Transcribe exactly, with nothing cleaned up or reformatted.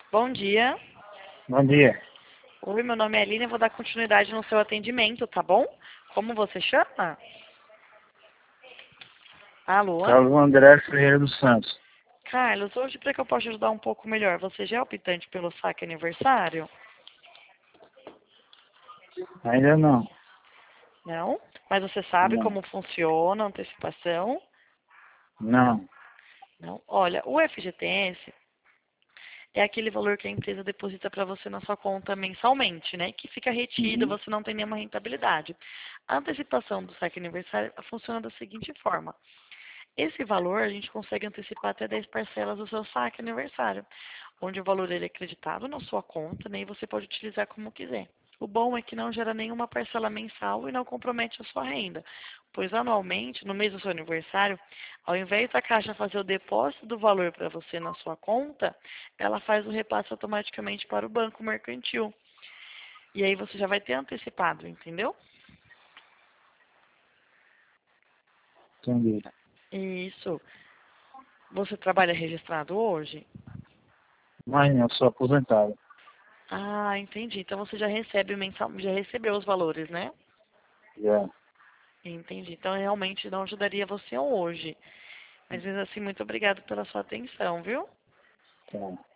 Bom dia. Bom dia. Oi, meu nome é Aline, eu vou dar continuidade no seu atendimento, tá bom? Como você chama? Alô? Carlos André Ferreira dos Santos. Carlos, hoje para que eu possa ajudar um pouco melhor, você já é optante pelo saque aniversário? Ainda não. Não? Mas você sabe Não. como funciona a antecipação? Não. Não? Olha, o F G T S é aquele valor que a empresa deposita para você na sua conta mensalmente, né? Que fica retido, Uhum. você não tem nenhuma rentabilidade. A antecipação do saque aniversário funciona da seguinte forma. Esse valor a gente consegue antecipar até dez parcelas do seu saque aniversário, onde o valor ele é creditado na sua conta, né, e você pode utilizar como quiser. O bom é que não gera nenhuma parcela mensal e não compromete a sua renda, pois anualmente, no mês do seu aniversário, ao invés da Caixa fazer o depósito do valor para você na sua conta, ela faz o repasse automaticamente para o banco mercantil. E aí você já vai ter antecipado, entendeu? Entendi. Isso. Você trabalha registrado hoje? Mas não, sou aposentado. Ah, entendi. Então você já recebe mensal, já recebeu os valores, né? Já. Entendi. Então realmente não ajudaria você hoje. Mas mesmo assim, muito obrigado pela sua atenção, viu? Tá.